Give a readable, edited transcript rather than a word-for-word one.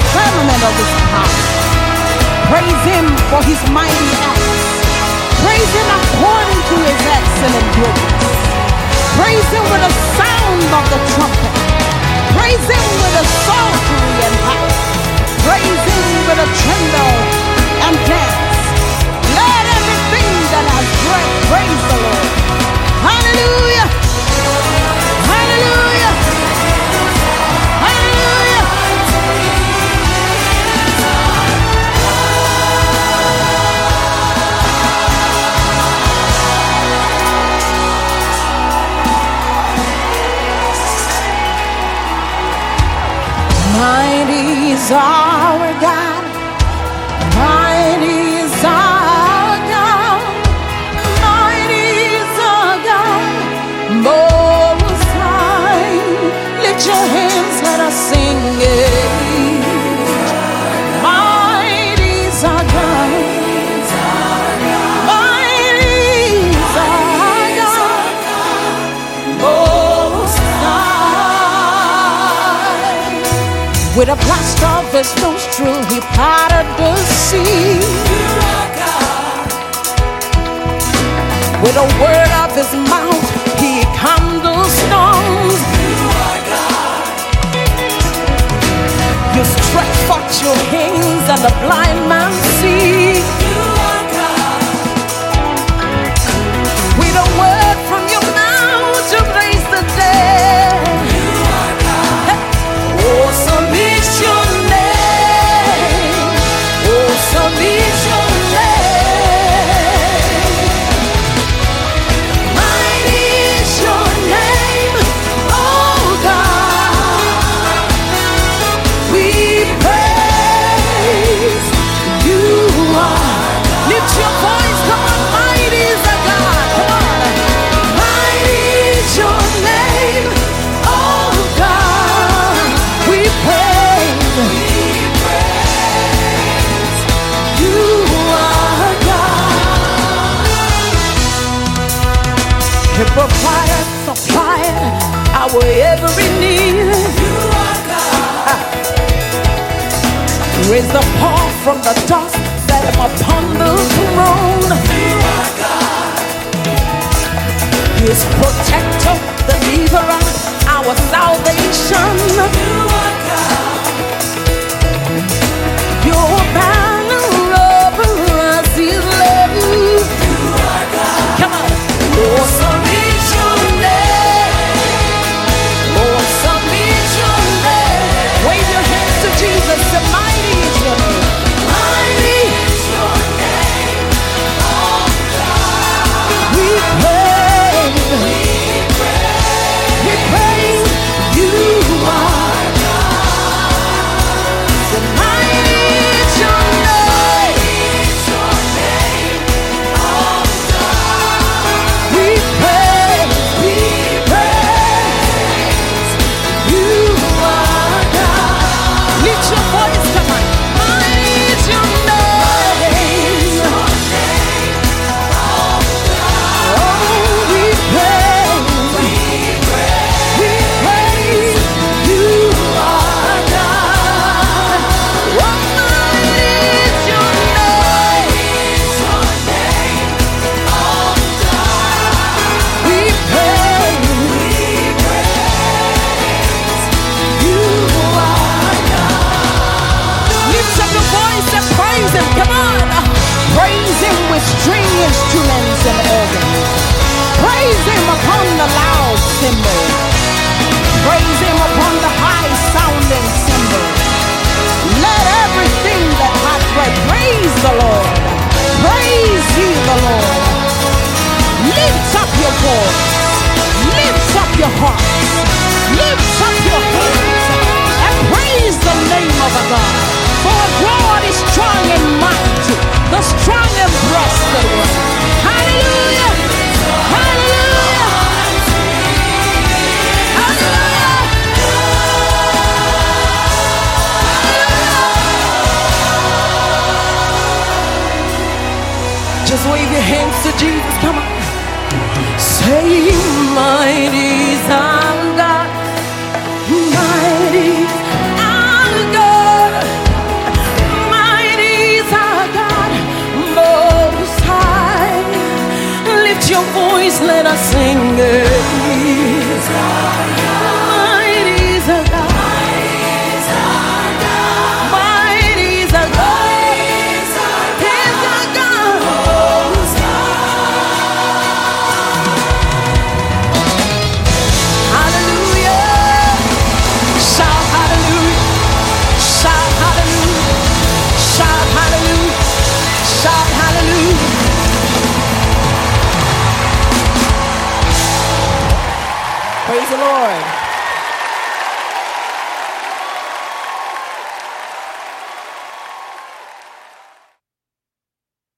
firmament of his power. Praise him for his mighty acts. Praise him according to his excellent goodness. Praise him with the sound of the trumpet. Praise him with a psaltery and harp. Praise him with a tremble and dance. Let everything that has breath praise the Lord. Hallelujah. Hallelujah. Hallelujah. Mighty is our God. Mighty is our God. Mighty is our God. Most high. Lift your hands, let us sing it. Mighty is our God. Mighty is our God. Most high. With a blast of his nostril, he parted the sea. With a word of his mouth, he calmed the storms. You stretch forth your hands and the blind man sees. With a word from your mouth, you raise the dead. Awesome is your name. Awesome is your name. Mighty is your name, oh God. We praise you. Lift your voice, come on. Mighty is our God, come on. Mighty is your name, oh God. We praise you are God. He provided, supplied our every need. You are God. Raise the poor from the dust, set him upon the throne. You are God. His protector, deliverer, our salvation. You are God. Your banner over us is love. You are God. Come on. Awesome is your name. Awesome is your name. Wave your hands to Jesus. Say, mighty is your name. Mighty is your name. Oh God. We praise. We praise you are God. Say, mighty is your name. Oh God. We praise you are God. Lift your voice, come on. Mighty is your name. Oh, we praise you are God. Oh, mighty is your name. Oh, God. We praise you are God. Lift up your voice and praise him. Come on. Praise him with string instruments and organs. Praise him upon the loud cymbal. Praise him upon the high sounding cymbal. Let everything that hath breath praise the Lord. Praise ye the Lord. Lift up your voice. Lift up your hearts. Lift up your hands and praise the name of our God. For God is strong and mighty, the strong and breasted one. Hallelujah! Hallelujah! Hallelujah! Just wave your hands to Jesus, come on. Say, mighty is our God, mighty our God. Lord.